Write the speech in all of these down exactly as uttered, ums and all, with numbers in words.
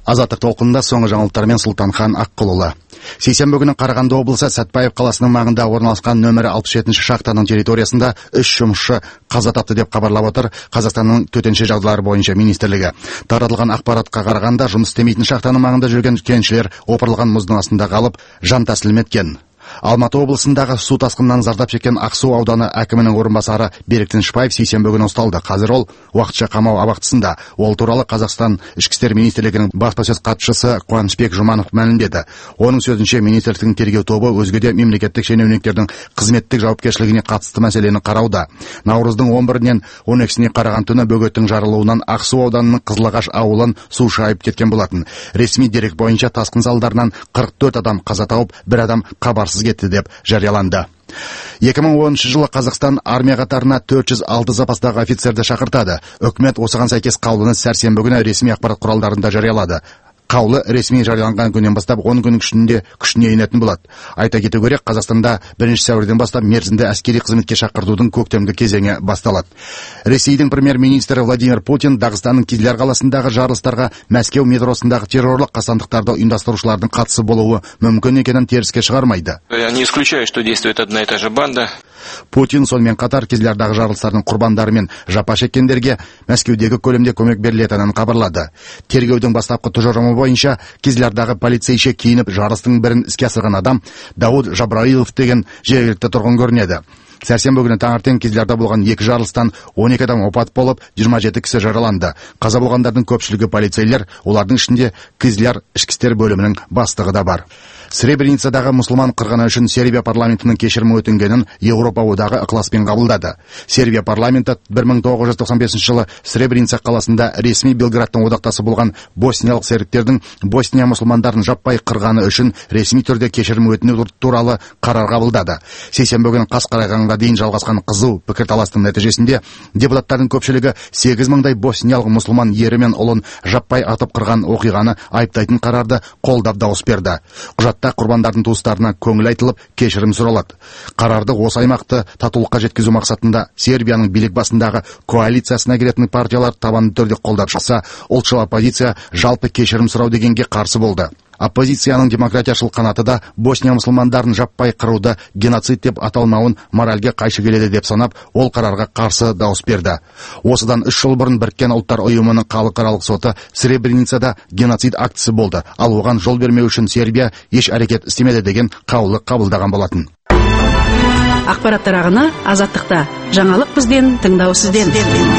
Азаттық толқынында соңғы жаңалықтармен Сұлтанхан Аққұлұлы. Сейсенбі күні Қарағанды облысы Сәтпаев қаласының маңында орналасқан нөмірі алпыс жетінші шахтаның территориясында үш жұмысшы қаза тапты деп хабарлап отыр Қазақстанның төтенше жағдайлар бойынша министрлігі. Таратылған ақпаратқа қарағанда, жұмыс істемейтін шахтаның маңында жүрген кеншілер опырылған мұздың астында қалып жан тәсілім еткен. Алматы облысындағы су тасқынынан зардап шеккен Ақсу ауданы әкімінің орынбасары Берік Тынышбаев сейсенбі күні ұсталды. Қазір ол уақытша қамау абақтысында. Ол туралы Қазақстан Ішкі істер министрлігінің баспасөз хатшысы Қуанышбек Жұманов мәлімдеді. Оның сөзінше, министрліктің тергеу тобы өзге де мемлекеттік шенеуніктердің қызметтік жауапкершілігіне қатысты мәселені қарауда. Наурыздың он бірінен он екісіне қараған түні бөгеттің жарылуынан Ақсу ауданының Қызылағаш ауылын су шайып кеткен болатын. Ресми дерек бойынша тасқын салдарынан қырық төрт адам қаза тауып, бір адам хабарсыз кетті деп жарияланды. екі мың оныншы жылы Қазақстан армия қатарына төрт жүз алты запастағы офицерді шақыртады. Үкімет осыған сәйкес қаулыны сәрсенбі күні ресми ақпарат құралдарында жариялады. Қаулы ресми жарияланған күннен бастап он күн ішінде күшіне енетін болады. Айта кету керек, Қазақстанда бірінші сәуірден бастап мерзімді әскери қызметке шақыртудың көктемгі кезеңі басталады. Ресейдің премьер-министрі Владимир Путин Дағыстанның Кизляр қаласындағы жарылыстарға Мәскеу метросындағы террорлық қасандықтарды ұйымдастырушылардың қатысы болуы мүмкін екенін теріске шығармайды. Не исключаю, что действует одна и та же банда. Путин сонымен қатар Кизлярдағы жарылыстардың құрбандары мен жапа шеккендерге Мәскеудегі көлемде көмек берілетінін хабарлады. Тергеудің бастапқы тұжырымы бойынша Кизлярдағы полицейше киініп жарылыстың бірін іске асырған адам Дауд Жабраилов деген жергілікті тұрғын көрінеді. Сәрсенбі күні таңертең Кизлярда болған екі жарылыстан он екі адам опат болып, жиырма жеті кісі жараланды. Қаза болғандардың көпшілігі полицейлер, олардың ішінде Кизляр ішкі істер бөлімінің бастығы да бар. Сребреницадағы мұсылман қырғаны үшін Сербия парламентінің кешірімі өтінгенін Еуропа одағы ықыласпен қабылдады. Сербия парламенті бір мың тоғыз жүз тоқсан бесінші жылы Сребреница қаласында ресми Белградтың одақтасы болған босниялық сербтердің Босния мұсылмандарын жаппай қырғаны үшін ресми түрде кешірім өтіну туралы қарар қабылдады. Сейсенбі күні қас қарайғанға дейін жалғасқан қызу пікірталастың нәтижесінде депутаттардың көпшілігі сегіз мыңдай босниялық мұсылман ері мен ұлын жаппай атып қырған оқиғаны айыптайтын қарарды қолдап дауыс берді. Құжатта құрбандардың туыстарына көңіл айтылып, кешірім сұралады. Қарарды осы аймақты татулыққа жеткізу мақсатында Сербияның билік басындағы коалициясына кіретін партиялар табанды түрде қолдап шықса, ұлтшыл оппозиция жалпы кешірім сұрау дегенге қарсы болды. Оппозицияның демократияшыл қанаты да Босния мұсылмандарын жаппай қыруды геноцид деп аталмауын моральге қайшы келеді деп санап, ол қарарға қарсы дауыс берді. Осыдан үш жыл бұрын Біріккен ұлттар ұйымының халықаралық соты Сребреницада геноцид актісі болды, ал оған жол бермеу үшін Сербия еш әрекет істемеді деген қаулы қабылдаған болатын. Ақпараттар ағыны Азаттықта. Жаңалық бізден, тыңдау сізден.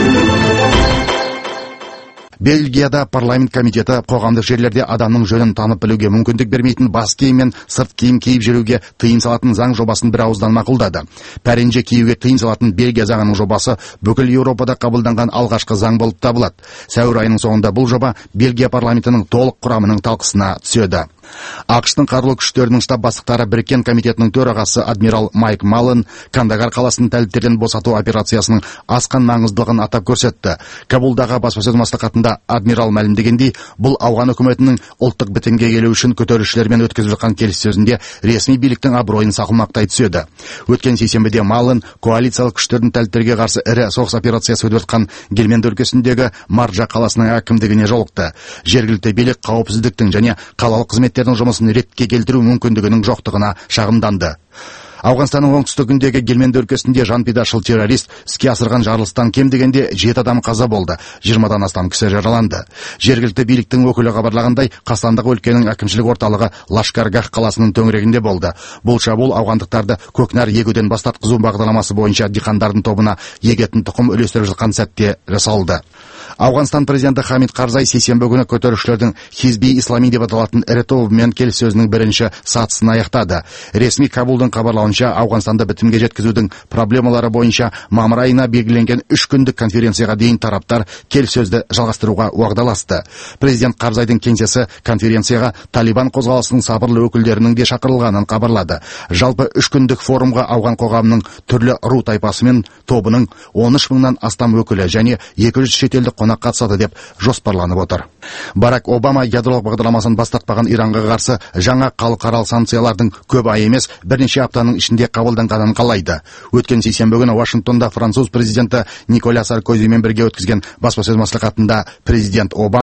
Бельгияда парламент комитеті қоғамдық жерлерде адамның жөнін танып білуге мүмкіндік бермейтін бас киім мен сырт киім киіп жүруге тыйым салатын заң жобасын бір ауыздан мақұлдады. Пәренже киюге тыйым салатын Бельгия заңының жобасы бүкіл Еуропада қабылданған алғашқы заң болып табылады. Сәуір айының соңында бұл жоба Бельгия парламентінің толық құрамының талқысына түседі. ақш-тың қарулы күштерінің штаб бастықтары Біріккен комитетінің төрағасы адмирал Майк Маллен Кандагар қаласын тәліптерден босату операциясының асқан маңыздылығын атап көрсетті. Кабулдағы баспасөз маслихатында адмирал мәлімдегендей, бұл ауған үкіметінің ұлттық бітімге келу үшін көтерілісшілермен өткізіп жатқан келіссөзінде ресми биліктің абыройын сақылмақтай түседі. Өткен сейсенбіде Маллен коалициялық күштердің тәліптерге қарсы ірі соғыс операциясы өтіп жатқан Гельменд өлкесіндегі Марджа қаласының әкімдігіне жолықты. Жергілікті билік қауіпсіздіктің және қалалық қызметтердің жұмысын ретке келтіру мүмкіндігінің жоқтығына шағымданды. Ауғанстанның оңтүстігіндегі Гельменд өлкесінде жанпидашыл террорист іске асырған жарылыстан кем дегенде жеті адам қаза болды, жиырмадан астам кісі жараланды. Жергілікті биліктің өкілі хабарлағандай, қастандық өлкенің әкімшілік орталығы Лашкаргах қаласының төңірегінде болды. Бұл шабуыл ауғандықтарды көкнәр егуден бастатқызу бағдарламасы бойынша диқандардың тобына егетін тұқым үлестіріп жатқан сәтте жасалды. Ауғанстан президенті Хамид Карзай сейсенбі күні көтерілісшілердің Хизби Ислами деп аталатын ірі тобымен келіссөзінің бірінші сатысын аяқтады. Ресми Кабулдың хабарлауынша, Ауғанстанды бітімге жеткізудің проблемалары бойынша мамыр айына белгіленген үш күндік конференцияға дейін тараптар келіссөзді жалғастыруға уағдаласты. Президент Карзайдың кеңсесі конференцияға Талибан қозғалысының сабырлы өкілдерінің де шақырылғанын хабарлады. Жалпы үш күндік форумға ауған қоғамының түрлі ру тайпасы мен тобының он үш мыңнан астам өкілі және екі жүз шетелдік қонақ қатысады деп жоспарланып отыр. Барак Обама ядролық бағдарламасын бастатпаған Иранға қарсы жаңа халықаралық санкциялардың көп ай емес, бірнеше аптаның ішінде қабылданғанын қалайды. Өткен сейсенбі күні Вашингтонда француз президенті Николя Саркозимен бірге өткізген баспасөз маслихатында президент Обама